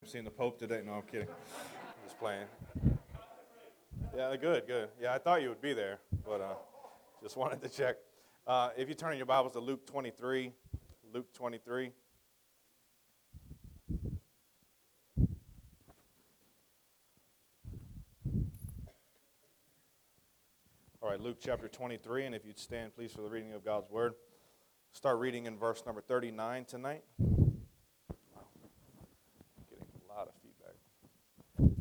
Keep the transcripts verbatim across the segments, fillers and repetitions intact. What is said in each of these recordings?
seeing the Pope today. No, I'm kidding. Just playing. Yeah, good, good. Yeah, I thought you would be there, but uh, just wanted to check. Uh, if you turn in your Bibles to Luke twenty-three, Luke twenty-three. All right, Luke chapter twenty-three, and if you'd stand, please, for the reading of God's Word. Start reading in verse number thirty-nine tonight. Wow, getting a lot of feedback.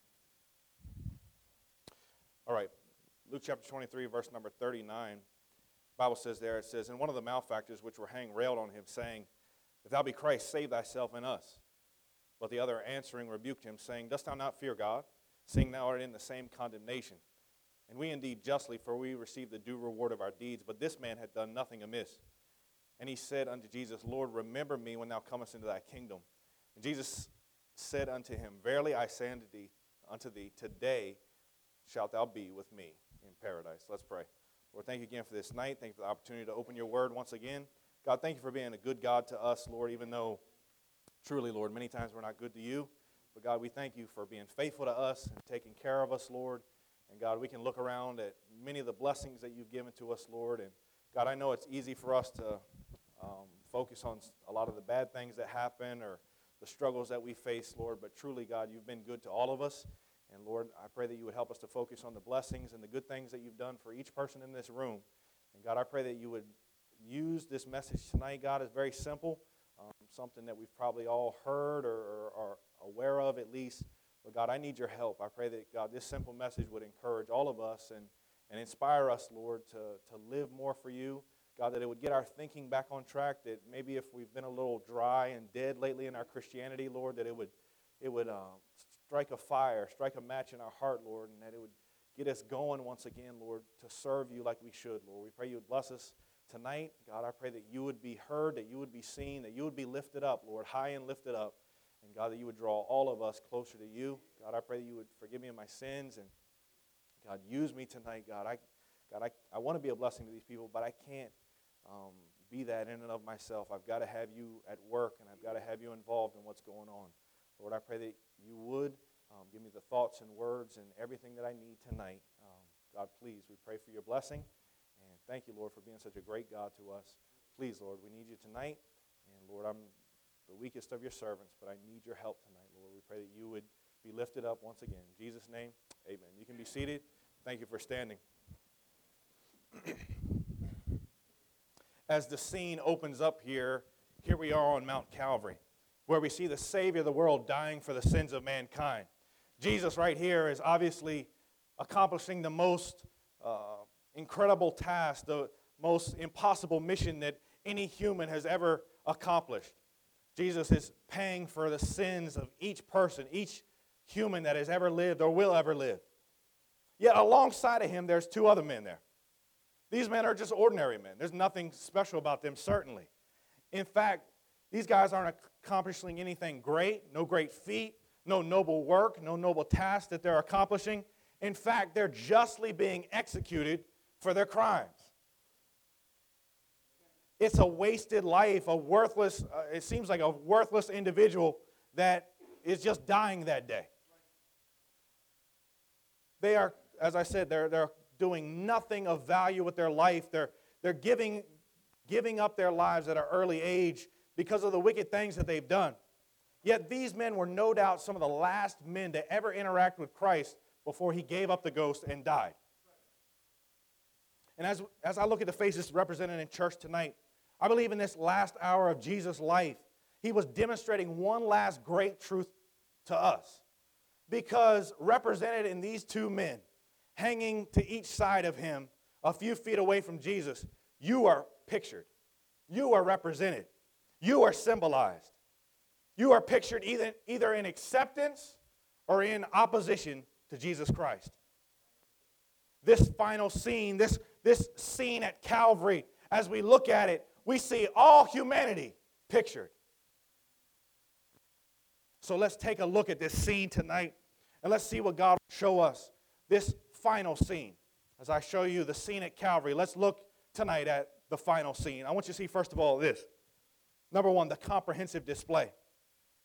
All right, Luke chapter twenty-three, verse number thirty-nine. The Bible says there, it says, "And one of the malefactors which were hanged railed on him, saying, If thou be Christ, save thyself and us. But the other answering rebuked him, saying, Dost thou not fear God, seeing thou art in the same condemnation? And we indeed justly, for we receive the due reward of our deeds, but this man had done nothing amiss. And he said unto Jesus, Lord, remember me when thou comest into thy kingdom. And Jesus said unto him, Verily I say unto thee, unto thee, today shalt thou be with me in paradise." Let's pray. Lord, thank you again for this night. Thank you for the opportunity to open your word once again. God, thank you for being a good God to us, Lord, even though truly, Lord, many times we're not good to you. But God, we thank you for being faithful to us and taking care of us, Lord. And God, we can look around at many of the blessings that you've given to us, Lord. And God, I know it's easy for us to um, focus on a lot of the bad things that happen or the struggles that we face, Lord. But truly, God, you've been good to all of us. And Lord, I pray that you would help us to focus on the blessings and the good things that you've done for each person in this room. And God, I pray that you would use this message tonight, God. It's very simple, um, something that we've probably all heard or, or are aware of at least. But God, I need your help. I pray that, God, this simple message would encourage all of us and, and inspire us, Lord, to, to live more for you. God, that it would get our thinking back on track, that maybe if we've been a little dry and dead lately in our Christianity, Lord, that it would it would uh, strike a fire, strike a match in our heart, Lord, and that it would get us going once again, Lord, to serve you like we should, Lord. We pray you would bless us tonight. God, I pray that you would be heard, that you would be seen, that you would be lifted up, Lord, high and lifted up. And God, that you would draw all of us closer to you. God, I pray that you would forgive me of my sins. And God, use me tonight, God. I, God, I, I want to be a blessing to these people, but I can't um, be that in and of myself. I've got to have you at work, and I've got to have you involved in what's going on. Lord, I pray that you would um, give me the thoughts and words and everything that I need tonight. Um, God, please, we pray for your blessing. And thank you, Lord, for being such a great God to us. Please, Lord, we need you tonight. And Lord, I'm the weakest of your servants, but I need your help tonight, Lord. We pray that you would be lifted up once again. In Jesus' name, amen. You can be seated. Thank you for standing. As the scene opens up here, here we are on Mount Calvary, where we see the Savior of the world dying for the sins of mankind. Jesus right here is obviously accomplishing the most uh, incredible task, the most impossible mission that any human has ever accomplished. Jesus is paying for the sins of each person, each human that has ever lived or will ever live. Yet alongside of him, there's two other men there. These men are just ordinary men. There's nothing special about them, certainly. In fact, these guys aren't accomplishing anything great, no great feat, no noble work, no noble task that they're accomplishing. In fact, they're justly being executed for their crimes. It's a wasted life, a worthless, uh, it seems like a worthless individual that is just dying that day. They are, as I said, they're, they're doing nothing of value with their life. They're, they're giving, giving up their lives at an early age because of the wicked things that they've done. Yet these men were no doubt some of the last men to ever interact with Christ before he gave up the ghost and died. And as, as I look at the faces represented in church tonight, I believe in this last hour of Jesus' life, he was demonstrating one last great truth to us. Because represented in these two men, hanging to each side of him, a few feet away from Jesus, you are pictured. You are represented. You are symbolized. You are pictured either, either in acceptance or in opposition to Jesus Christ. This final scene, this, this scene at Calvary, as we look at it, we see all humanity pictured. So let's take a look at this scene tonight, and let's see what God will show us. This final scene. As I show you the scene at Calvary, let's look tonight at the final scene. I want you to see, first of all, this. Number one, the comprehensive display.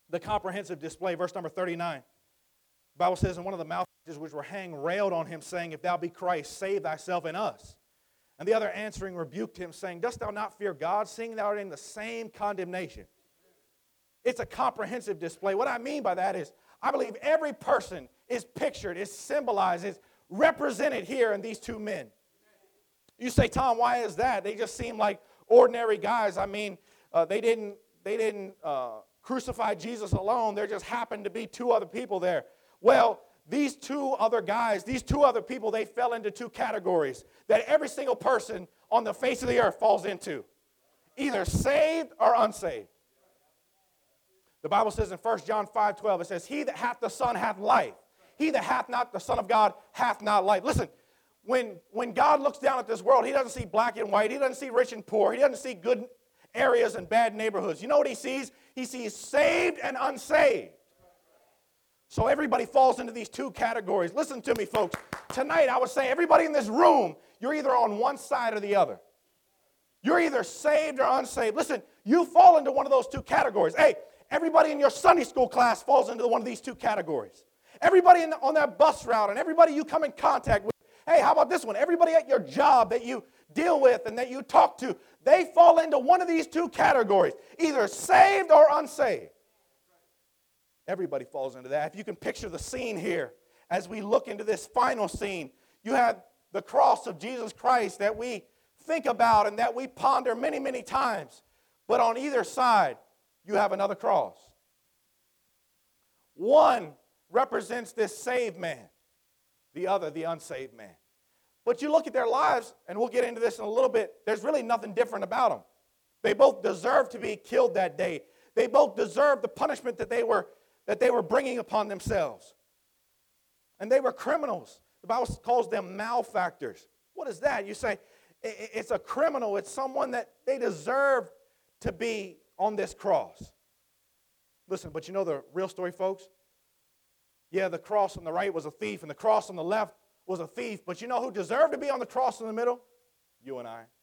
the comprehensive display, verse number thirty-nine. The Bible says, and one of the mouthpieces which were hanged railed on him, saying, if thou be Christ, save thyself and us. And the other answering rebuked him, saying, dost thou not fear God, seeing thou art in the same condemnation? It's a comprehensive display. What I mean by that is, I believe every person is pictured, is symbolized, is represented here in these two men. You say, Tom, why is that? They just seem like ordinary guys. I mean, uh, they didn't, they didn't uh, crucify Jesus alone. There just happened to be two other people there. Well, these two other guys, these two other people, they fell into two categories that every single person on the face of the earth falls into. Either saved or unsaved. The Bible says in First John five twelve, it says, he that hath the Son hath life. He that hath not the Son of God hath not life. Listen, when, when God looks down at this world, he doesn't see black and white. He doesn't see rich and poor. He doesn't see good areas and bad neighborhoods. You know what he sees? He sees saved and unsaved. So everybody falls into these two categories. Listen to me, folks. Tonight, I would say everybody in this room, you're either on one side or the other. You're either saved or unsaved. Listen, you fall into one of those two categories. Hey, everybody in your Sunday school class falls into one of these two categories. Everybody in the, on that bus route and everybody you come in contact with. Hey, how about this one? Everybody at your job that you deal with and that you talk to, they fall into one of these two categories, either saved or unsaved. Everybody falls into that. If you can picture the scene here, as we look into this final scene, you have the cross of Jesus Christ that we think about and that we ponder many, many times. But on either side, you have another cross. One represents this saved man, the other, the unsaved man. But you look at their lives, and we'll get into this in a little bit, there's really nothing different about them. They both deserve to be killed that day. They both deserve the punishment that they were that they were bringing upon themselves. And they were criminals. The Bible calls them malefactors. What is that? You say, it's a criminal. It's someone that they deserve to be on this cross. Listen, but you know the real story, folks? Yeah, the cross on the right was a thief, and the cross on the left was a thief. But you know who deserved to be on the cross in the middle? You and I.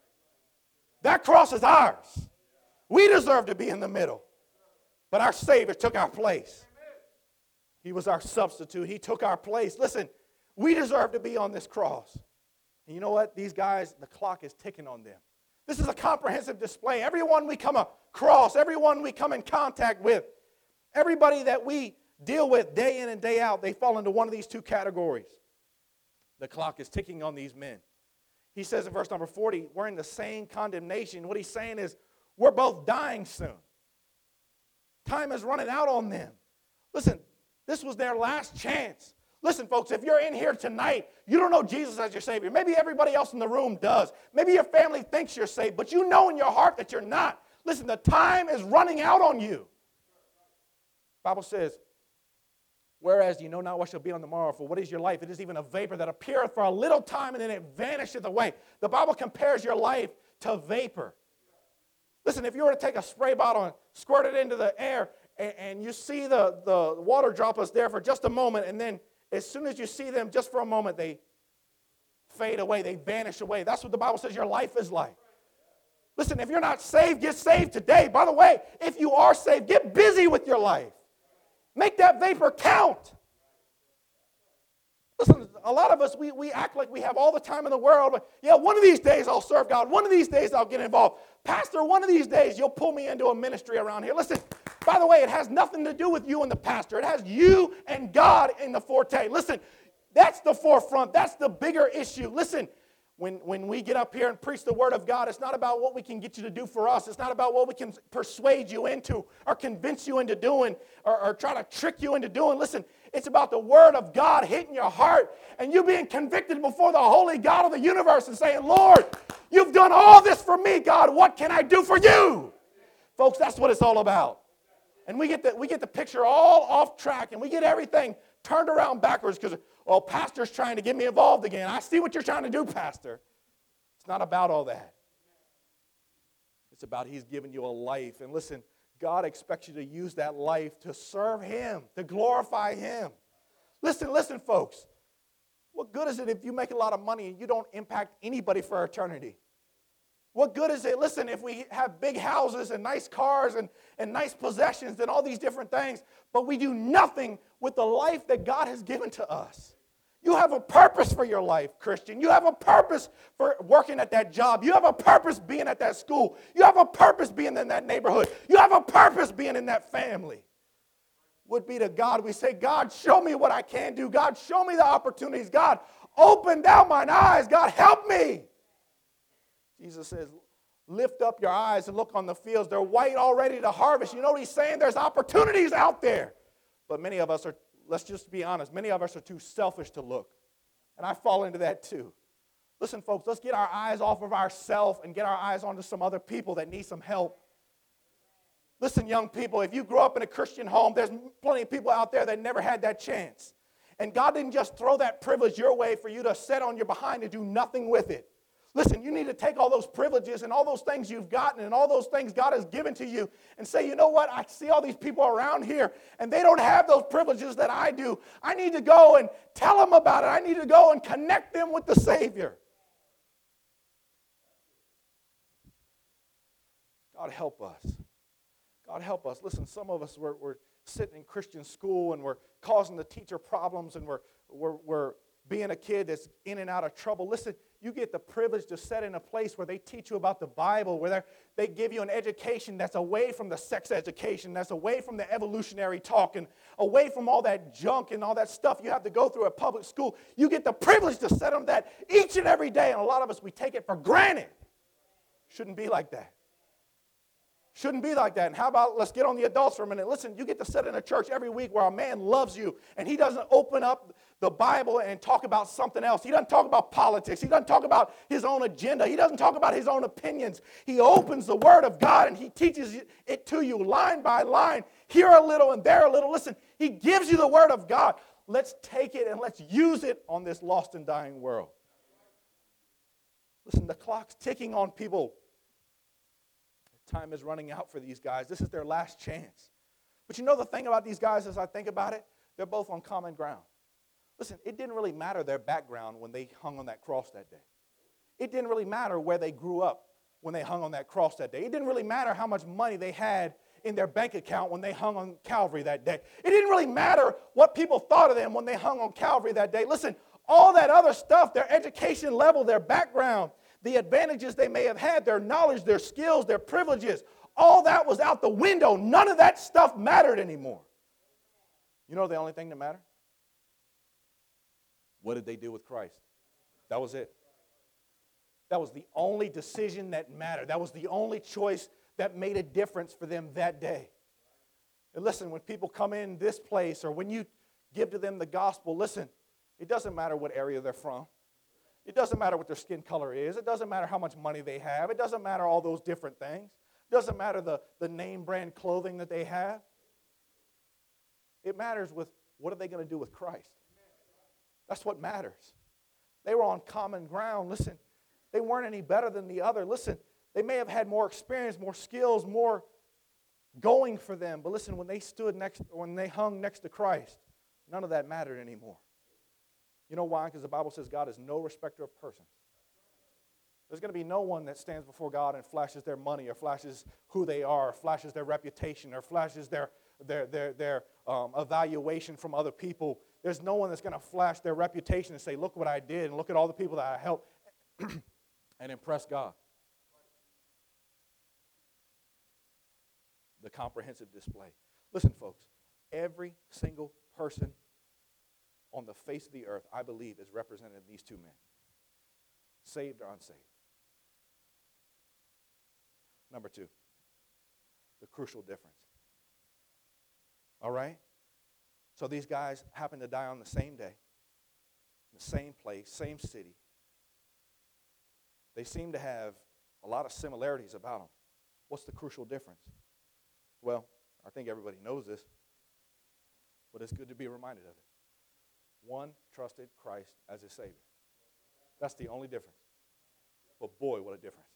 That cross is ours. We deserve to be in the middle. But our Savior took our place. He was our substitute. He took our place. Listen, we deserve to be on this cross. And you know what? These guys, the clock is ticking on them. This is a comprehensive display. Everyone we come across, everyone we come in contact with, everybody that we deal with day in and day out, they fall into one of these two categories. The clock is ticking on these men. He says in verse number forty, we're in the same condemnation. What he's saying is, we're both dying soon. Time is running out on them. Listen, this was their last chance. Listen, folks, if you're in here tonight, you don't know Jesus as your Savior. Maybe everybody else in the room does. Maybe your family thinks you're saved, but you know in your heart that you're not. Listen, the time is running out on you. The Bible says, whereas you know not what shall be on the morrow, for what is your life? It is even a vapor that appeareth for a little time, and then it vanisheth away. The Bible compares your life to vapor. Listen, if you were to take a spray bottle and squirt it into the air, and, and you see the, the water droplets there for just a moment, and then as soon as you see them just for a moment, they fade away, they vanish away. That's what the Bible says your life is like. Listen, if you're not saved, get saved today. By the way, if you are saved, get busy with your life. Make that vapor count. Listen, a lot of us, we, we act like we have all the time in the world. But yeah, one of these days I'll serve God. One of these days I'll get involved. Pastor, one of these days you'll pull me into a ministry around here. Listen, by the way, it has nothing to do with you and the pastor. It has you and God in the forte. Listen, that's the forefront. That's the bigger issue. Listen, when, when we get up here and preach the Word of God, it's not about what we can get you to do for us. It's not about what we can persuade you into or convince you into doing or, or try to trick you into doing. Listen, it's about the Word of God hitting your heart and you being convicted before the holy God of the universe and saying, Lord, you've done all this for me, God. What can I do for you? Folks, that's what it's all about. And we get the, we get the picture all off track and we get everything turned around backwards because, well, pastor's trying to get me involved again. I see what you're trying to do, pastor. It's not about all that. It's about he's given you a life. And listen, God expects you to use that life to serve him, to glorify him. Listen, listen, folks. What good is it if you make a lot of money and you don't impact anybody for eternity? What good is it, listen, if we have big houses and nice cars and, and nice possessions and all these different things, but we do nothing with the life that God has given to us? You have a purpose for your life, Christian. You have a purpose for working at that job. You have a purpose being at that school. You have a purpose being in that neighborhood. You have a purpose being in that family. Would be to God. We say, God, show me what I can do. God, show me the opportunities. God, open down mine eyes. God, help me. Jesus says, lift up your eyes and look on the fields. They're white already to harvest. You know what he's saying? There's opportunities out there. But many of us are, let's just be honest, many of us are too selfish to look. And I fall into that too. Listen, folks, let's get our eyes off of ourselves and get our eyes onto some other people that need some help. Listen, young people, if you grew up in a Christian home, there's plenty of people out there that never had that chance. And God didn't just throw that privilege your way for you to sit on your behind and do nothing with it. Listen, you need to take all those privileges and all those things you've gotten and all those things God has given to you and say, you know what, I see all these people around here and they don't have those privileges that I do. I need to go and tell them about it. I need to go and connect them with the Savior. God help us. God help us. Listen, some of us, we're, we're sitting in Christian school and we're causing the teacher problems and we're, we're, we're being a kid that's in and out of trouble. Listen, you get the privilege to sit in a place where they teach you about the Bible, where they give you an education that's away from the sex education, that's away from the evolutionary talk, and away from all that junk and all that stuff you have to go through at public school. You get the privilege to sit on that each and every day, and a lot of us, we take it for granted. Shouldn't be like that. Shouldn't be like that. And how about, let's get on the adults for a minute. Listen, you get to sit in a church every week where a man loves you, and he doesn't open up the Bible and talk about something else. He doesn't talk about politics. He doesn't talk about his own agenda. He doesn't talk about his own opinions. He opens the Word of God, and he teaches it to you line by line, here a little and there a little. Listen, he gives you the Word of God. Let's take it and let's use it on this lost and dying world. Listen, the clock's ticking on people. Time is running out for these guys. This is their last chance. But you know the thing about these guys as I think about it? They're both on common ground. Listen, it didn't really matter their background when they hung on that cross that day. It didn't really matter where they grew up when they hung on that cross that day. It didn't really matter how much money they had in their bank account when they hung on Calvary that day. It didn't really matter what people thought of them when they hung on Calvary that day. Listen, all that other stuff, their education level, their background, the advantages they may have had, their knowledge, their skills, their privileges, all that was out the window. None of that stuff mattered anymore. You know the only thing that mattered? What did they do with Christ? That was it. That was the only decision that mattered. That was the only choice that made a difference for them that day. And listen, when people come in this place or when you give to them the gospel, listen, it doesn't matter what area they're from. It doesn't matter what their skin color is. It doesn't matter how much money they have. It doesn't matter all those different things. It doesn't matter the, the name brand clothing that they have. It matters with what are they going to do with Christ. That's what matters. They were on common ground. Listen, they weren't any better than the other. Listen, they may have had more experience, more skills, more going for them. But listen, when they stood next, when they hung next to Christ, none of that mattered anymore. You know why? Because the Bible says God is no respecter of persons. There's going to be no one that stands before God and flashes their money or flashes who they are or flashes their reputation or flashes their, their, their, their um, evaluation from other people. There's no one that's going to flash their reputation and say, look what I did and look at all the people that I helped and impress God. The comprehensive display. Listen, folks, every single person on the face of the earth, I believe, is represented in these two men. Saved or unsaved. Number two, the crucial difference. All right? So these guys happen to die on the same day, the same place, same city. They seem to have a lot of similarities about them. What's the crucial difference? Well, I think everybody knows this, but it's good to be reminded of it. One trusted Christ as his Savior. That's the only difference. But boy, what a difference.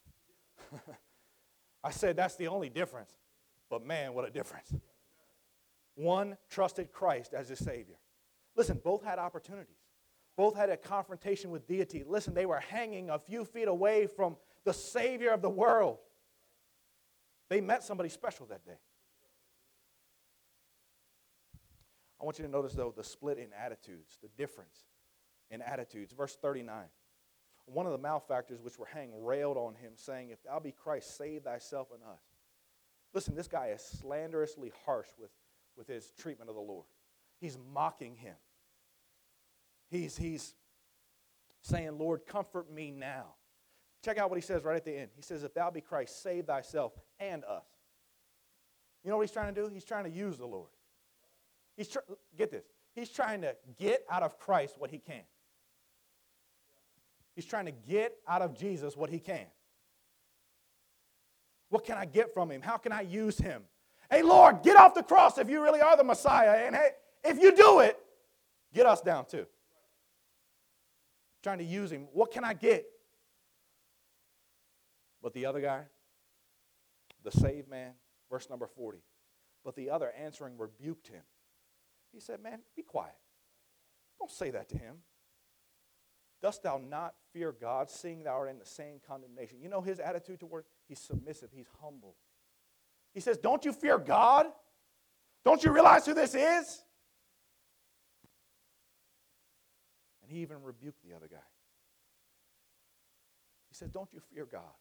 I said that's the only difference. But man, what a difference. One trusted Christ as his Savior. Listen, both had opportunities. Both had a confrontation with deity. Listen, they were hanging a few feet away from the Savior of the world. They met somebody special that day. I want you to notice, though, the split in attitudes, the difference in attitudes. Verse thirty-nine. One of the malefactors which were hanged railed on him, saying, If thou be Christ, save thyself and us. Listen, this guy is slanderously harsh with, with his treatment of the Lord. He's mocking him. He's, he's saying, Lord, comfort me now. Check out what he says right at the end. He says, If thou be Christ, save thyself and us. You know what he's trying to do? He's trying to use the Lord. He's tr- Get this. He's trying to get out of Christ what he can. He's trying to get out of Jesus what he can. What can I get from him? How can I use him? Hey, Lord, get off the cross if you really are the Messiah. And hey, if you do it, get us down too. Trying to use him. What can I get? But the other guy, the saved man, verse number forty. But the other answering rebuked him. He said, man, be quiet. Don't say that to him. Dost thou not fear God, seeing thou art in the same condemnation? You know his attitude toward, he's submissive, he's humble. He says, don't you fear God? Don't you realize who this is? And he even rebuked the other guy. He says, don't you fear God?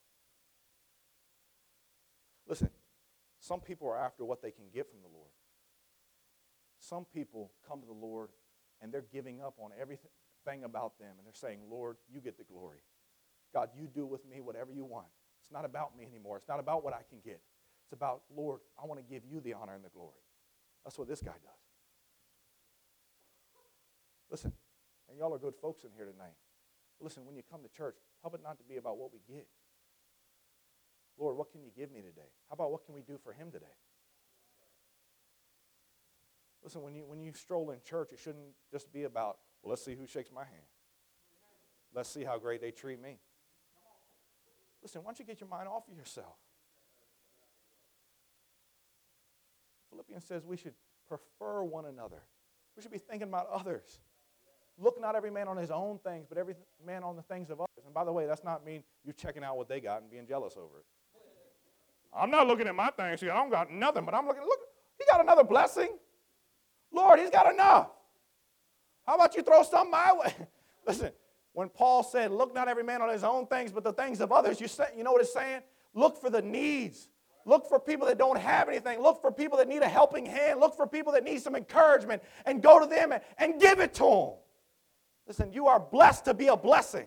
Listen, some people are after what they can get from the Lord. Some people come to the Lord and they're giving up on everything about them, and they're saying, Lord, you get the glory. God, you do with me whatever you want. It's not about me anymore. It's not about what I can get. It's about, Lord, I want to give you the honor and the glory. That's what this guy does. Listen, and y'all are good folks in here tonight. Listen, when you come to church, help it not to be about what we get. Lord, what can you give me today? How about what can we do for him today? Listen, when you when you stroll in church, it shouldn't just be about, well, let's see who shakes my hand. Let's see how great they treat me. Listen, why don't you get your mind off of yourself? Philippians says we should prefer one another. We should be thinking about others. Look not every man on his own things, but every man on the things of others. And by the way, that's not mean you checking out what they got and being jealous over it. I'm not looking at my things. See, I don't got nothing, but I'm looking, look, he got another blessing. Lord, he's got enough. How about you throw some my way? Listen, when Paul said, look not every man on his own things, but the things of others, you, say, you know what it's saying? Look for the needs. Look for people that don't have anything. Look for people that need a helping hand. Look for people that need some encouragement and go to them and, and give it to them. Listen, you are blessed to be a blessing.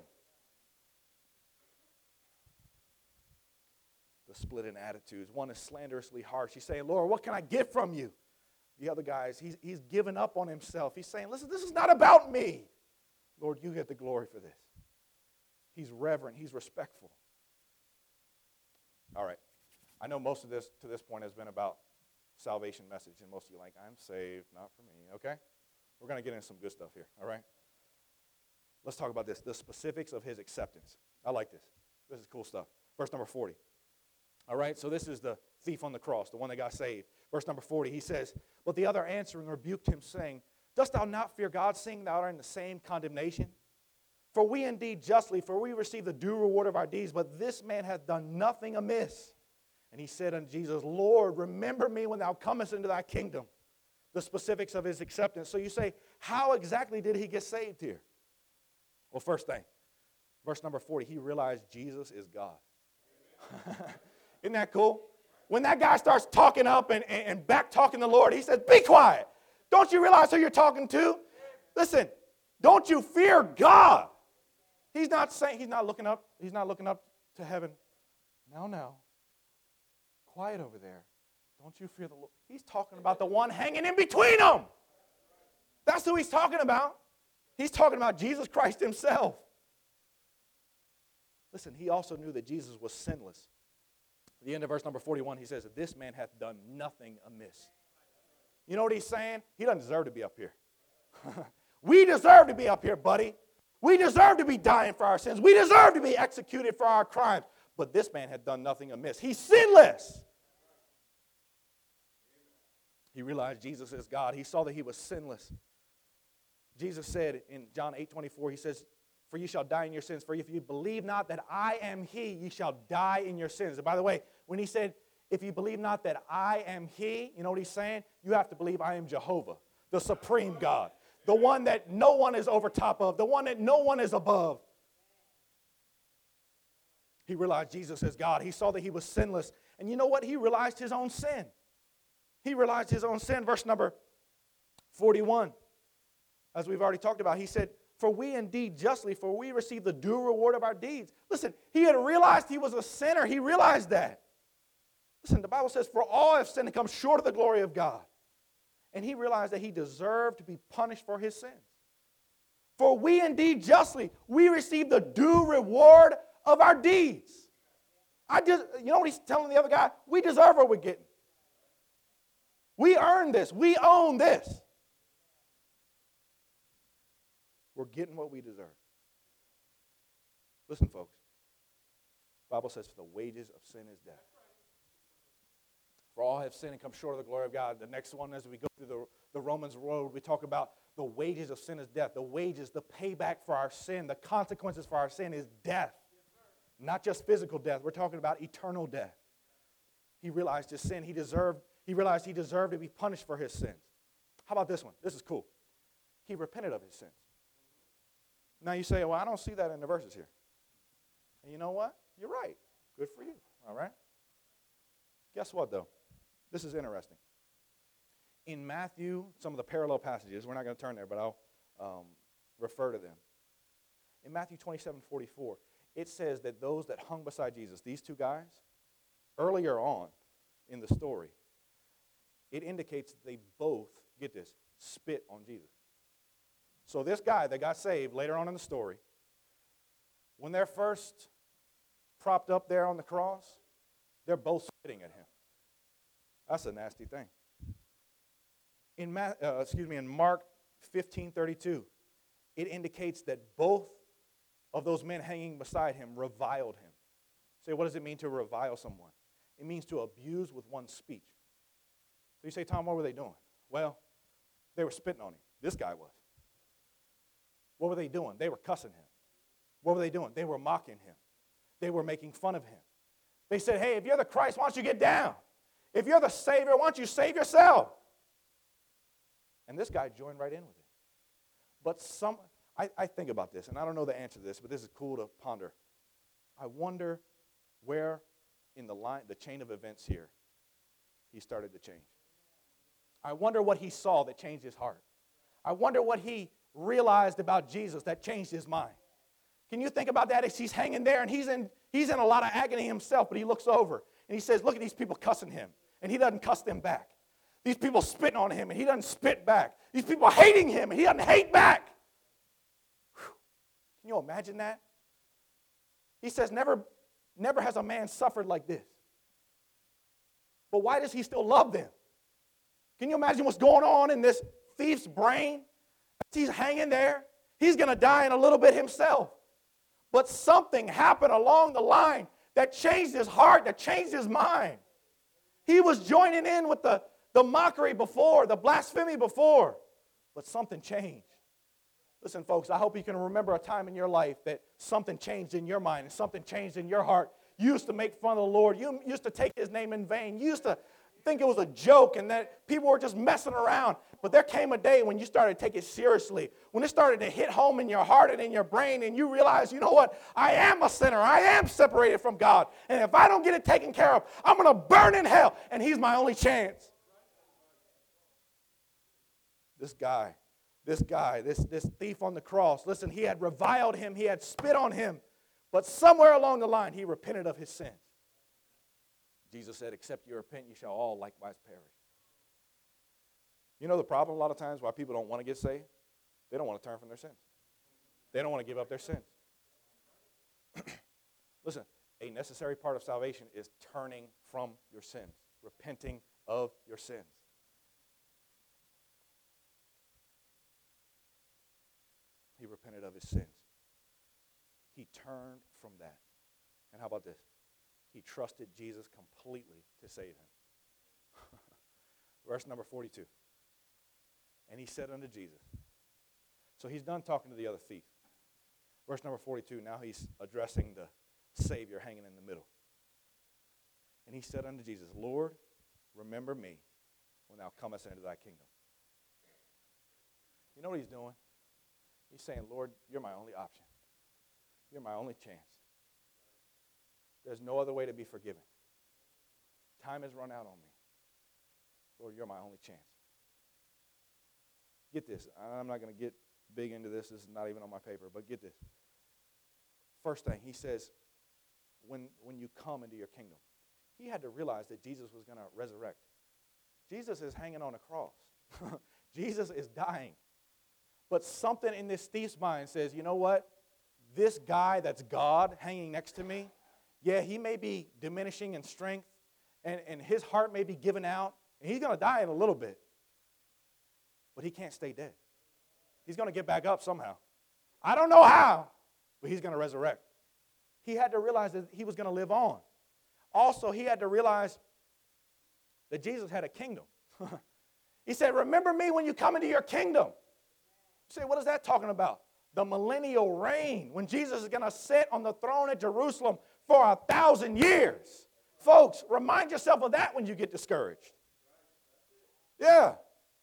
The split in attitudes. One is slanderously harsh. He's saying, Lord, what can I get from you? The other guy is, he's, he's given up on himself. He's saying, listen, this is not about me. Lord, you get the glory for this. He's reverent. He's respectful. All right. I know most of this to this point has been about salvation message, and most of you are like, I'm saved, not for me, okay? We're going to get into some good stuff here, all right? Let's talk about this, the specifics of his acceptance. I like this. This is cool stuff. Verse number forty. All right, so this is the thief on the cross, the one that got saved. Verse number forty, he says, but the other answering rebuked him, saying, dost thou not fear God, seeing thou art in the same condemnation? For we indeed justly, for we receive the due reward of our deeds, but this man hath done nothing amiss. And he said unto Jesus, Lord, remember me when thou comest into thy kingdom. The specifics of his acceptance. So you say, how exactly did he get saved here? Well, first thing, verse number forty, he realized Jesus is God. Isn't that cool? When that guy starts talking up and, and, and back talking the Lord, he says, be quiet. Don't you realize who you're talking to? Listen, don't you fear God? He's not saying, he's not looking up, he's not looking up to heaven. No, no. Quiet over there. Don't you fear the Lord? He's talking about the one hanging in between them. That's who he's talking about. He's talking about Jesus Christ himself. Listen, he also knew that Jesus was sinless. At the end of verse number forty-one, he says, this man hath done nothing amiss. You know what he's saying? He doesn't deserve to be up here. We deserve to be up here, buddy. We deserve to be dying for our sins. We deserve to be executed for our crimes. But this man had done nothing amiss. He's sinless. He realized Jesus is God. He saw that he was sinless. Jesus said in John eight twenty-four, he says, for you shall die in your sins. For if you believe not that I am he, ye shall die in your sins. And by the way, when he said, if you believe not that I am he, you know what he's saying? You have to believe I am Jehovah, the supreme God, the one that no one is over top of, the one that no one is above. He realized Jesus is God. He saw that he was sinless. And you know what? He realized his own sin. He realized his own sin. Verse number forty-one, as we've already talked about, he said, for we indeed justly, for we receive the due reward of our deeds. Listen, he had realized he was a sinner. He realized that. Listen, the Bible says, for all have sinned and come short of the glory of God. And he realized that he deserved to be punished for his sins. For we indeed justly, we receive the due reward of our deeds. I just, you know what he's telling the other guy? We deserve what we're getting. We earned this. We own this. We're getting what we deserve. Listen, folks. The Bible says, for the wages of sin is death. For all have sinned and come short of the glory of God. The next one, as we go through the, the Romans road, we talk about the wages of sin is death. The wages, the payback for our sin, the consequences for our sin is death. Not just physical death. We're talking about eternal death. He realized his sin. He deserved, he realized he deserved to be punished for his sins. How about this one? This is cool. He repented of his sins. Now you say, well, I don't see that in the verses here. And you know what? You're right. Good for you. All right? Guess what, though? This is interesting. In Matthew, some of the parallel passages, we're not going to turn there, but I'll um, refer to them. In Matthew twenty-seven forty-four, it says that those that hung beside Jesus, these two guys, earlier on in the story, it indicates that they both, get this, spit on Jesus. So this guy that got saved later on in the story, when they're first propped up there on the cross, they're both spitting at him. That's a nasty thing. In Ma- uh, excuse me, in Mark fifteen thirty-two, it indicates that both of those men hanging beside him reviled him. Say, what does it mean to revile someone? It means to abuse with one's speech. So you say, Tom, what were they doing? Well, they were spitting on him. This guy was. What were they doing? They were cussing him. What were they doing? They were mocking him. They were making fun of him. They said, hey, if you're the Christ, why don't you get down? If you're the Savior, why don't you save yourself? And this guy joined right in with it. But some, I, I think about this, and I don't know the answer to this, but this is cool to ponder. I wonder where in the line, the chain of events here, he started to change. I wonder what he saw that changed his heart. I wonder what he realized about Jesus that changed his mind. Can you think about that as he's hanging there and he's in, he's in a lot of agony himself, but he looks over and he says, look at these people cussing him, and he doesn't cuss them back. These people spitting on him, and he doesn't spit back. These people hating him, and he doesn't hate back. Whew. Can you imagine that? He says, never, never has a man suffered like this. But why does he still love them? Can you imagine what's going on in this thief's brain? He's hanging there. He's going to die in a little bit himself. But something happened along the line that changed his heart, that changed his mind. He was joining in with the, the mockery before, the blasphemy before, but something changed. Listen, folks, I hope you can remember a time in your life that something changed in your mind and something changed in your heart. You used to make fun of the Lord. You used to take his name in vain. You used to think it was a joke and that people were just messing around. But there came a day when you started to take it seriously, when it started to hit home in your heart and in your brain, and you realize, you know what, I am a sinner. I am separated from God. And if I don't get it taken care of, I'm going to burn in hell, and he's my only chance. This guy, this guy, this, this thief on the cross, listen, he had reviled him. He had spit on him. But somewhere along the line, he repented of his sins. Jesus said, except you repent, you shall all likewise perish. You know the problem a lot of times why people don't want to get saved? They don't want to turn from their sins. They don't want to give up their sins. Listen, a necessary part of salvation is turning from your sins, repenting of your sins. He repented of his sins. He turned from that. And how about this? He trusted Jesus completely to save him. Verse number forty-two. And he said unto Jesus. So he's done talking to the other thief. Verse number forty-two, now he's addressing the Savior hanging in the middle. And he said unto Jesus, Lord, remember me when thou comest into thy kingdom. You know what he's doing? He's saying, Lord, you're my only option. You're my only chance. There's no other way to be forgiven. Time has run out on me. Lord, you're my only chance. Get this. I'm not going to get big into this. This is not even on my paper, but get this. First thing, he says, when, when you come into your kingdom, he had to realize that Jesus was going to resurrect. Jesus is hanging on a cross. Jesus is dying. But something in this thief's mind says, you know what? This guy that's God hanging next to me, yeah, he may be diminishing in strength, and, and his heart may be given out, and he's going to die in a little bit. But he can't stay dead. He's going to get back up somehow. I don't know how, but he's going to resurrect. He had to realize that he was going to live on. Also, he had to realize that Jesus had a kingdom. He said, remember me when you come into your kingdom. You say, what is that talking about? The millennial reign, when Jesus is going to sit on the throne at Jerusalem for a thousand years. Folks, remind yourself of that when you get discouraged. Yeah.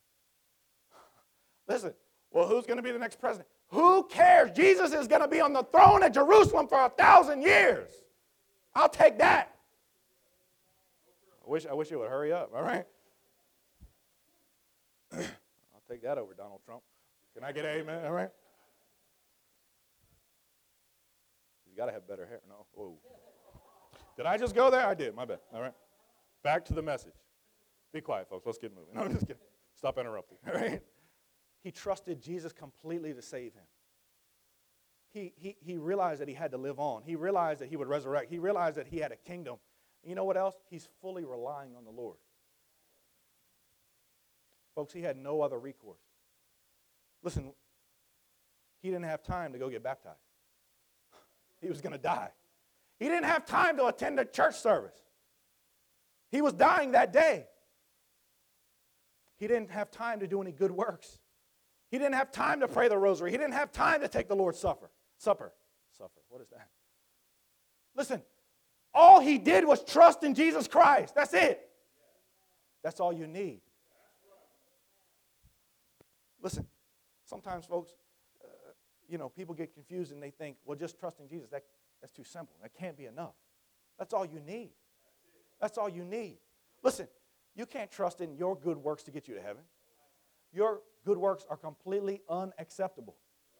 Listen, well, who's going to be the next president? Who cares? Jesus is going to be on the throne at Jerusalem for a thousand years. I'll take that. I wish, I wish it would hurry up, all right? I'll take that over Donald Trump. Can I get an amen, all right? He's got to have better hair. No, whoa. Did I just go there? I did, my bad, all right? Back to the message. Be quiet, folks. Let's get moving. No, I'm just kidding. Stop interrupting, all right? He trusted Jesus completely to save him. He, he, he realized that he had to live on. He realized that he would resurrect. He realized that he had a kingdom. And you know what else? He's fully relying on the Lord. Folks, he had no other recourse. Listen, he didn't have time to go get baptized. He was going to die. He didn't have time to attend a church service. He was dying that day. He didn't have time to do any good works. He didn't have time to pray the rosary. He didn't have time to take the Lord's Supper. Supper. Supper. What is that? Listen, all he did was trust in Jesus Christ. That's it. That's all you need. Listen, sometimes, folks, uh, you know, people get confused and they think, well, just trusting Jesus, that, that's too simple. That can't be enough. That's all you need. That's all you need. Listen, you can't trust in your good works to get you to heaven. Your good works are completely unacceptable.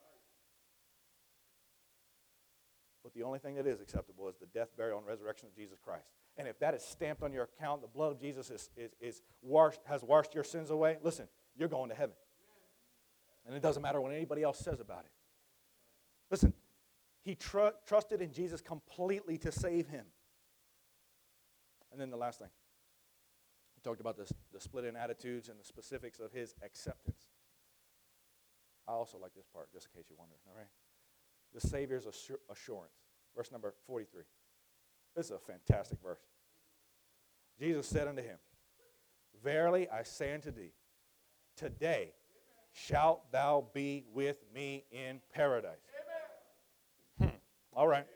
But the only thing that is acceptable is the death, burial, and resurrection of Jesus Christ. And if that is stamped on your account, the blood of Jesus is, is, is washed, has washed your sins away, listen, you're going to heaven. And it doesn't matter what anybody else says about it. Listen, he tr- trusted in Jesus completely to save him. And then the last thing. We talked about this, the split in attitudes and the specifics of his acceptance. I also like this part, just in case you're wondering, all right? The Savior's assur- assurance. Verse number forty-three. This is a fantastic verse. Jesus said unto him, Verily I say unto thee, today shalt thou be with me in paradise. Hmm. All right.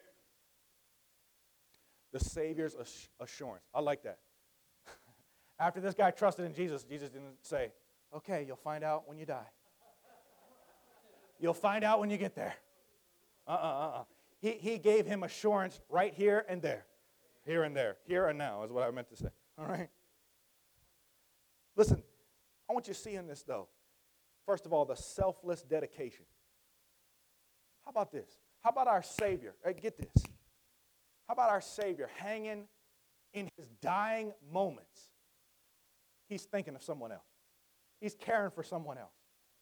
The Savior's ass- assurance. I like that. After this guy trusted in Jesus, Jesus didn't say, okay, you'll find out when you die. You'll find out when you get there. Uh-uh, uh-uh. He, he gave him assurance right here and there. Here and there. Here and now is what I meant to say. All right? Listen, I want you to see in this, though, first of all, the selfless dedication. How about this? How about our Savior? Hey, get this. How about our Savior hanging in his dying moments? He's thinking of someone else. He's caring for someone else.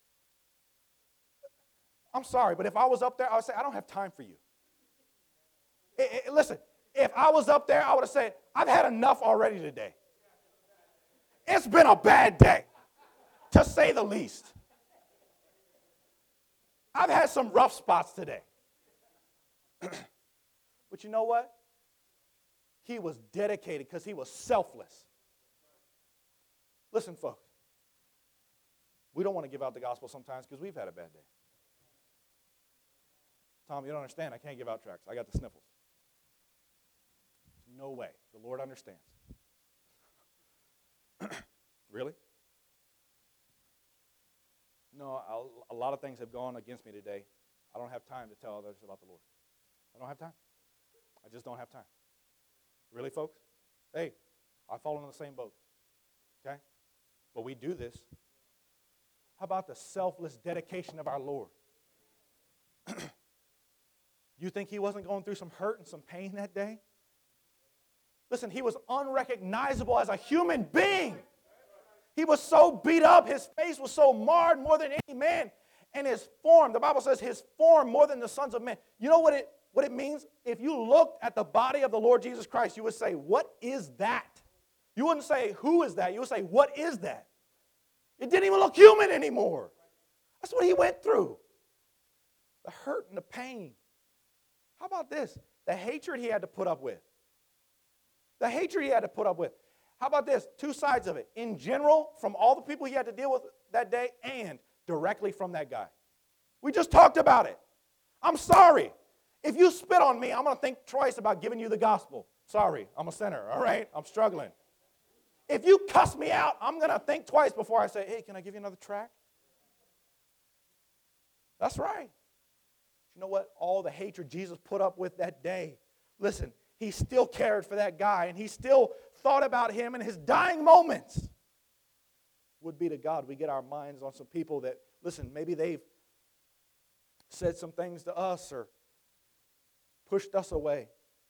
I'm sorry, but if I was up there, I would say, I don't have time for you. It, it, listen, if I was up there, I would have said, I've had enough already today. It's been a bad day, to say the least. I've had some rough spots today. But you know what? He was dedicated because he was selfless. Listen, folks, we don't want to give out the gospel sometimes because we've had a bad day. Tom, you don't understand. I can't give out tracts. I got the sniffles. No way. The Lord understands. Really? No, I'll, a lot of things have gone against me today. I don't have time to tell others about the Lord. I don't have time. I just don't have time. Really, folks? Hey, I fall in the same boat. Okay? But we do this. How about the selfless dedication of our Lord? You think he wasn't going through some hurt and some pain that day? Listen, he was unrecognizable as a human being. He was so beat up, his face was so marred more than any man. And his form, the Bible says his form more than the sons of men. You know what it, what it means? If you looked at the body of the Lord Jesus Christ, you would say, what is that? You wouldn't say, who is that? You would say, what is that? It didn't even look human anymore. That's what he went through. The hurt and the pain. How about this? The hatred he had to put up with. The hatred he had to put up with. How about this? Two sides of it. In general, from all the people he had to deal with that day, and directly from that guy. We just talked about it. I'm sorry. If you spit on me, I'm going to think twice about giving you the gospel. Sorry, I'm a sinner, all right? I'm struggling. If you cuss me out, I'm going to think twice before I say, hey, can I give you another track? That's right. You know what? All the hatred Jesus put up with that day. Listen, he still cared for that guy, and he still thought about him in his dying moments. Would be to God, we get our minds on some people that, listen, maybe they've said some things to us or pushed us away.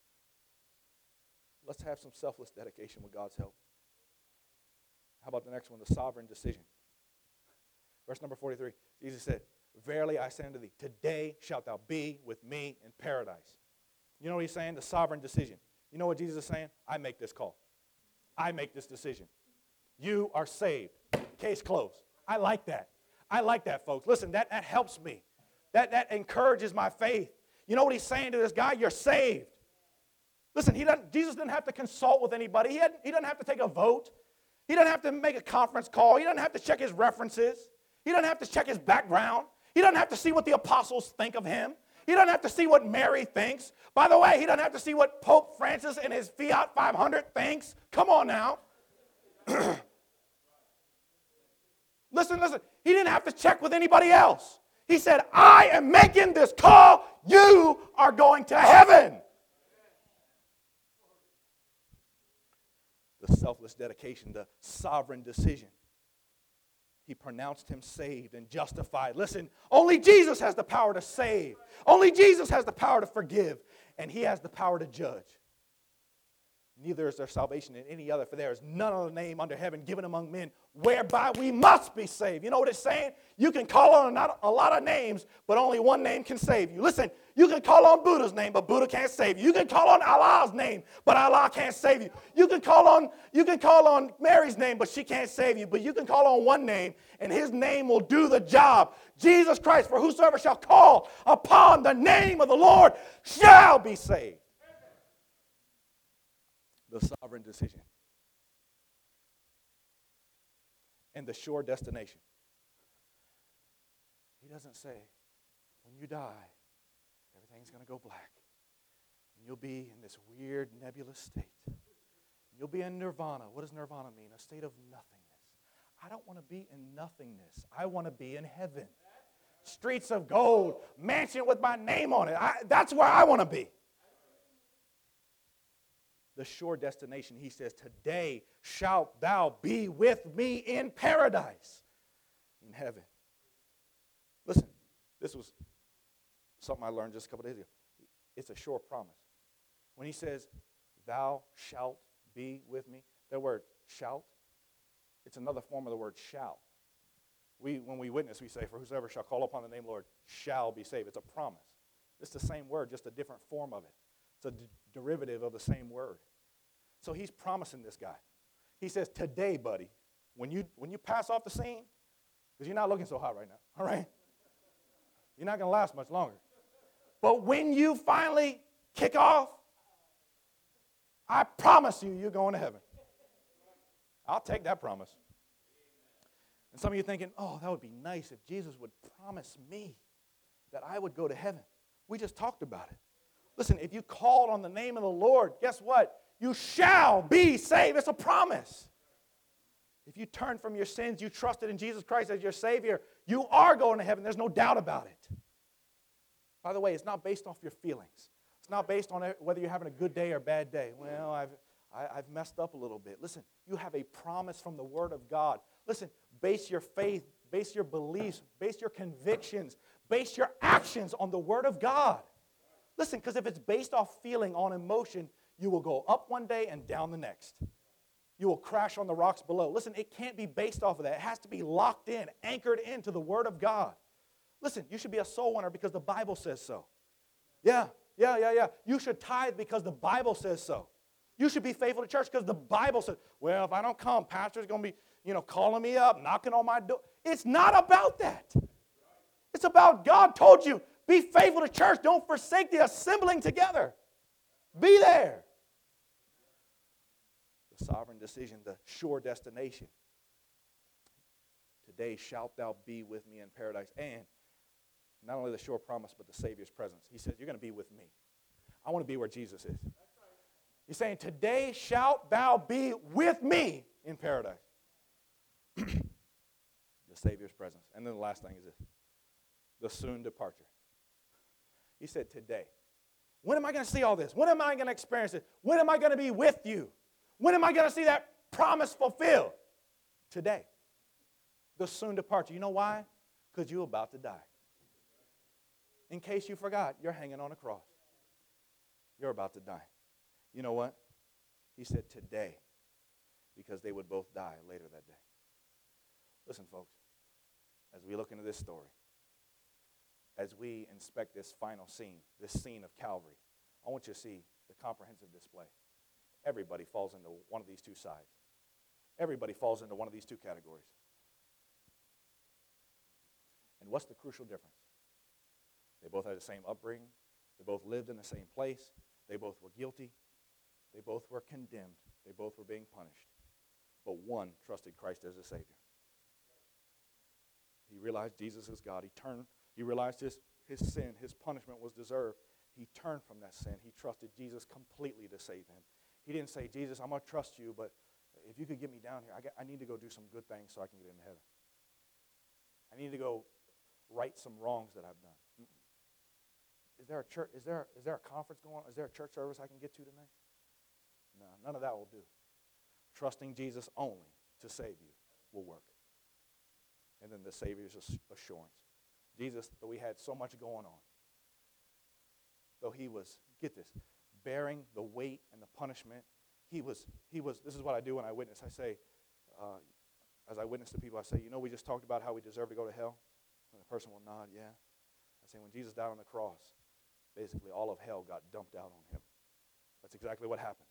Let's have some selfless dedication with God's help. How about the next one, the sovereign decision? Verse number forty-three, Jesus said, verily I say unto thee, today shalt thou be with me in paradise. You know what he's saying? The sovereign decision. You know what Jesus is saying? I make this call. I make this decision. You are saved. Case closed. I like that. I like that, folks. Listen, that, that helps me. That, that encourages my faith. You know what he's saying to this guy? You're saved. Listen, he doesn't, Jesus didn't have to consult with anybody. He, hadn't, he doesn't have to take a vote. He doesn't have to make a conference call. He doesn't have to check his references. He doesn't have to check his background. He doesn't have to see what the apostles think of him. He doesn't have to see what Mary thinks. By the way, he doesn't have to see what Pope Francis and his Fiat five hundred thinks. Come on now. Listen, listen. He didn't have to check with anybody else. He said, I am making this call. You are going to heaven. The selfless dedication, the sovereign decision. He pronounced him saved and justified. Listen, only Jesus has the power to save. Only Jesus has the power to forgive. And he has the power to judge. Neither is there salvation in any other, for there is none other name under heaven given among men whereby we must be saved. You know what it's saying? You can call on a lot of names, but only one name can save you. Listen, you can call on Buddha's name, but Buddha can't save you. You can call on Allah's name, but Allah can't save you. You can call on, you can call on Mary's name, but she can't save you. But you can call on one name, and his name will do the job. Jesus Christ, for whosoever shall call upon the name of the Lord shall be saved. The sovereign decision. And the sure destination. He doesn't say, when you die, everything's going to go black. And you'll be in this weird, nebulous state. You'll be in nirvana. What does nirvana mean? A state of nothingness. I don't want to be in nothingness. I want to be in heaven. Streets of gold, mansion with my name on it. I, that's where I want to be. The sure destination, he says, today shalt thou be with me in paradise, in heaven. Listen, this was something I learned just a couple days ago. It's a sure promise. When he says, thou shalt be with me, that word shalt, it's another form of the word shall. We, when we witness, we say, for whosoever shall call upon the name of the Lord shall be saved. It's a promise. It's the same word, just a different form of it. It's a d- derivative of the same word. So he's promising this guy. He says, today, buddy, when you when you pass off the scene, because you're not looking so hot right now, all right? You're not going to last much longer. But when you finally kick off, I promise you, you're going to heaven. I'll take that promise. And some of you are thinking, oh, that would be nice if Jesus would promise me that I would go to heaven. We just talked about it. Listen, if you called on the name of the Lord, guess what? You shall be saved. It's a promise. If you turn from your sins, you trusted in Jesus Christ as your Savior, you are going to heaven. There's no doubt about it. By the way, it's not based off your feelings. It's not based on whether you're having a good day or a bad day. Well, I've, I, I've messed up a little bit. Listen, you have a promise from the Word of God. Listen, base your faith, base your beliefs, base your convictions, base your actions on the Word of God. Listen, because if it's based off feeling, on emotion, you will go up one day and down the next. You will crash on the rocks below. Listen, it can't be based off of that. It has to be locked in, anchored into the Word of God. Listen, you should be a soul winner because the Bible says so. Yeah, yeah, yeah, yeah. You should tithe because the Bible says so. You should be faithful to church because the Bible says, well, if I don't come, pastor's going to be, you know, calling me up, knocking on my door. It's not about that. It's about God told you, be faithful to church. Don't forsake the assembling together. Be there. The sovereign decision, the sure destination. Today shalt thou be with me in paradise. And not only the sure promise, but the Savior's presence. He says, you're going to be with me. I want to be where Jesus is. He's saying, today shalt thou be with me in paradise. The Savior's presence. And then the last thing is this. The soon departure. He said, today. When am I going to see all this? When am I going to experience it? When am I going to be with you? When am I going to see that promise fulfilled? Today. The soon departure. You know why? Because you're about to die. In case you forgot, you're hanging on a cross. You're about to die. You know what? He said today, because they would both die later that day. Listen, folks, as we look into this story, as we inspect this final scene, this scene of Calvary, I want you to see the comprehensive display. Everybody falls into one of these two sides. Everybody falls into one of these two categories. And what's the crucial difference? They both had the same upbringing. They both lived in the same place. They both were guilty. They both were condemned. They both were being punished. But one trusted Christ as a Savior. He realized Jesus is God. He turned. He realized his, his sin, his punishment was deserved. He turned from that sin. He trusted Jesus completely to save him. He didn't say, Jesus, I'm going to trust you, but if you could get me down here, I, got, I need to go do some good things so I can get into heaven. I need to go right some wrongs that I've done. Is there a church? Is there is there a conference going on? Is there a church service I can get to tonight? No, none of that will do. Trusting Jesus only to save you will work. And then the Savior's assurance. Jesus, though he had so much going on, though he was, get this, bearing the weight and the punishment, he was, he was, this is what I do when I witness. I say, uh, as I witness to people, I say, you know, we just talked about how we deserve to go to hell. And the person will nod, yeah. I say, when Jesus died on the cross, basically all of hell got dumped out on him. That's exactly what happened.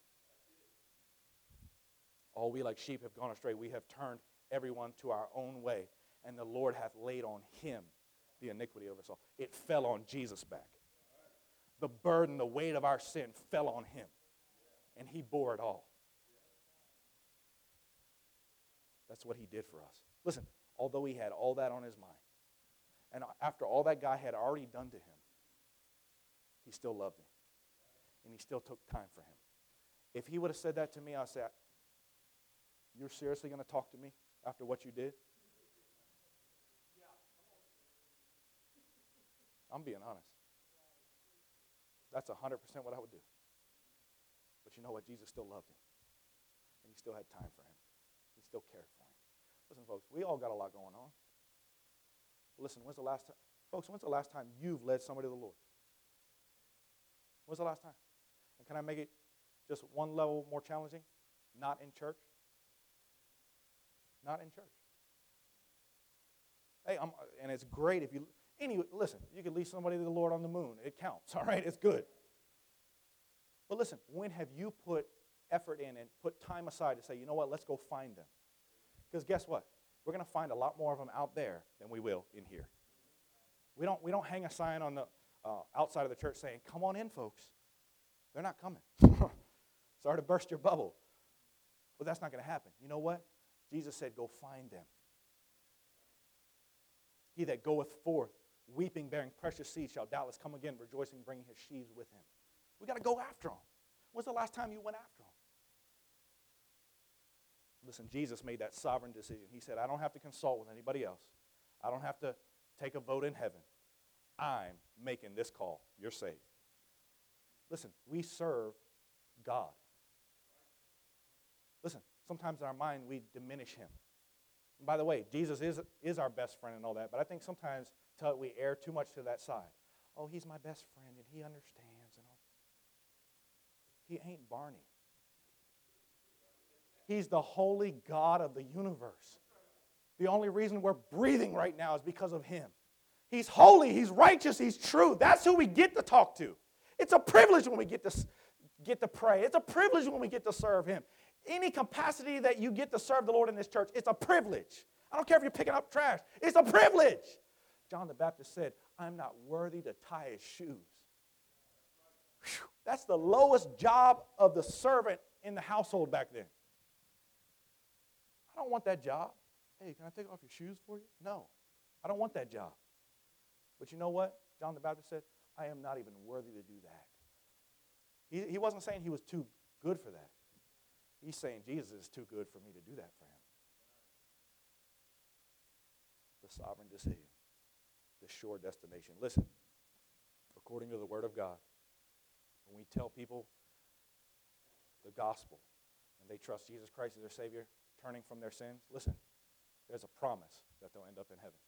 All we like sheep have gone astray. We have turned everyone to our own way, and the Lord hath laid on him the iniquity of us all. It fell on Jesus' back. The burden, the weight of our sin fell on him, and he bore it all. That's what he did for us. Listen, although he had all that on his mind, and after all that guy had already done to him, he still loved him, and he still took time for him. If he would have said that to me, I'd say, you're seriously going to talk to me after what you did? I'm being honest. That's one hundred percent what I would do. But you know what? Jesus still loved him. And he still had time for him. He still cared for him. Listen, folks, we all got a lot going on. Listen, when's the last time? Folks, when's the last time you've led somebody to the Lord? When's the last time? And can I make it just one level more challenging? Not in church. Not in church. Hey, I'm, and it's great if you, any, listen, you can lead somebody to the Lord on the moon. It counts, all right? It's good. But listen, when have you put effort in and put time aside to say, you know what, let's go find them? Because guess what? We're going to find a lot more of them out there than we will in here. We don't, we don't hang a sign on the uh, outside of the church saying, come on in, folks. They're not coming. Sorry to burst your bubble. But that's not going to happen. You know what? Jesus said, go find them. He that goeth forth weeping, bearing precious seed, shall doubtless come again, rejoicing, bringing his sheaves with him. We got to go after them. When's the last time you went after them? Listen, Jesus made that sovereign decision. He said, I don't have to consult with anybody else. I don't have to take a vote in heaven. I'm making this call. You're saved. Listen, we serve God. Listen, sometimes in our mind we diminish him. And by the way, Jesus is, is our best friend and all that, but I think sometimes till we err too much to that side. Oh, he's my best friend and he understands and all. He ain't Barney. He's the holy God of the universe. The only reason we're breathing right now is because of him. He's holy, he's righteous, he's true. That's who we get to talk to. It's a privilege when we get to, get to pray. It's a privilege when we get to serve him. Any capacity that you get to serve the Lord in this church, it's a privilege. I don't care if you're picking up trash. It's a privilege. John the Baptist said, I'm not worthy to tie his shoes. Whew. That's the lowest job of the servant in the household back then. I don't want that job. Hey, can I take off your shoes for you? No, I don't want that job. But you know what? John the Baptist said, I am not even worthy to do that. He, he wasn't saying he was too good for that. He's saying Jesus is too good for me to do that for him. The sovereign decision, the sure destination. Listen, according to the Word of God, when we tell people the gospel and they trust Jesus Christ as their Savior, turning from their sins, listen, there's a promise that they'll end up in heaven.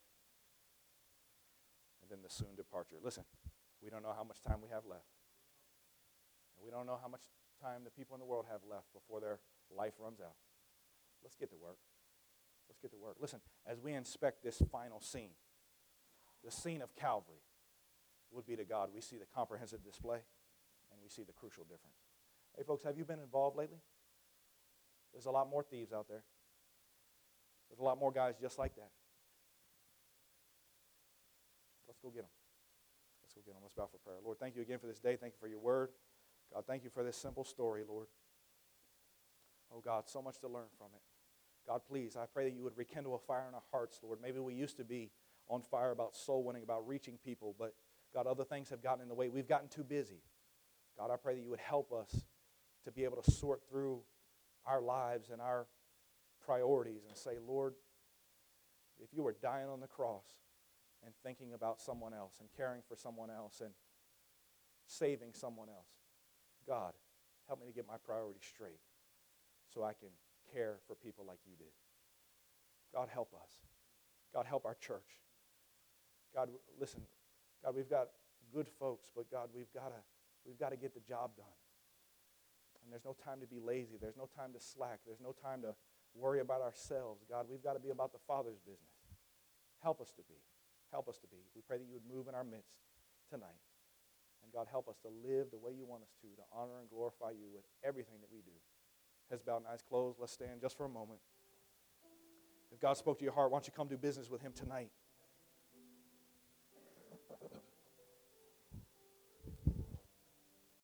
And then the soon departure. Listen, we don't know how much time we have left. And we don't know how much time the people in the world have left before their life runs out. Let's get to work. Let's get to work. Listen, as we inspect this final scene, the scene of Calvary, would be to God, we see the comprehensive display and we see the crucial difference. Hey, folks, have you been involved lately? There's a lot more thieves out there. There's a lot more guys just like that. Let's go get them. Let's go get them. Let's bow for prayer. Lord, thank you again for this day. Thank you for your word. God, thank you for this simple story, Lord. Oh, God, so much to learn from it. God, please, I pray that you would rekindle a fire in our hearts, Lord. Maybe we used to be on fire about soul winning, about reaching people, but, God, other things have gotten in the way. We've gotten too busy. God, I pray that you would help us to be able to sort through our lives and our priorities and say, Lord, if you were dying on the cross and thinking about someone else and caring for someone else and saving someone else, God, help me to get my priorities straight so I can care for people like you did. God, help us. God, help our church. God, listen, God, we've got good folks, but God, we've got to we've got to get the job done. And there's no time to be lazy. There's no time to slack. There's no time to worry about ourselves. God, we've got to be about the Father's business. Help us to be. Help us to be. We pray that you would move in our midst tonight. And God, help us to live the way you want us to, to honor and glorify you with everything that we do. Heads bowed and eyes closed. Let's stand just for a moment. If God spoke to your heart, why don't you come do business with him tonight?